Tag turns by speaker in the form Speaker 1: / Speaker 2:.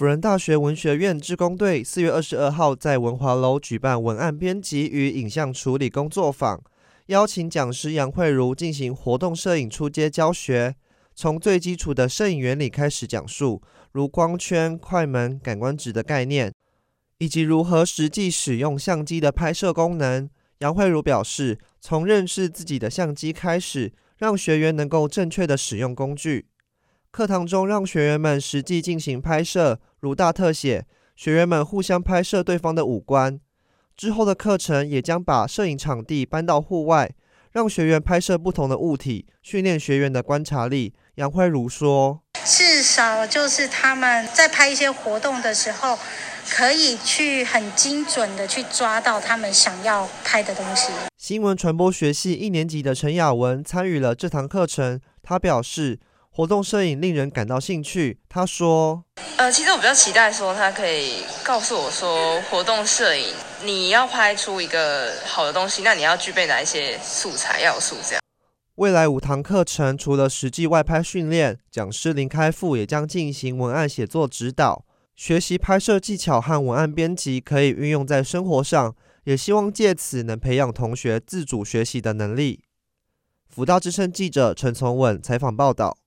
Speaker 1: 辅仁大学文学院志工队4月22号在文华楼举办文案编辑与影像处理工作坊，邀请讲师杨慧茹进行活动摄影初阶教学，从最基础的摄影原理开始讲述，如光圈、快门、感光值的概念，以及如何实际使用相机的拍摄功能。杨慧茹表示，从认识自己的相机开始，让学员能够正确的使用工具。课堂中让学员们实际进行拍摄，如大特写，学员们互相拍摄对方的五官。之后的课程也将把摄影场地搬到户外，让学员拍摄不同的物体，训练学员的观察力。杨慧茹说，
Speaker 2: 至少就是他们在拍一些活动的时候，可以去很精准的去抓到他们想要拍的东西。
Speaker 1: 新闻传播学系1年级的陈雅文参与了这堂课程，他表示活动摄影令人感到兴趣。他说，
Speaker 3: 其实我比较期待说他可以告诉我说，活动摄影你要拍出一个好的东西，那你要具备哪一些素材，要有素这样。
Speaker 1: 未来5堂课程除了实际外拍训练，讲师林开复也将进行文案写作指导，学习拍摄技巧和文案编辑可以运用在生活上，也希望借此能培养同学自主学习的能力。辅大之声记者陈从文采访报道。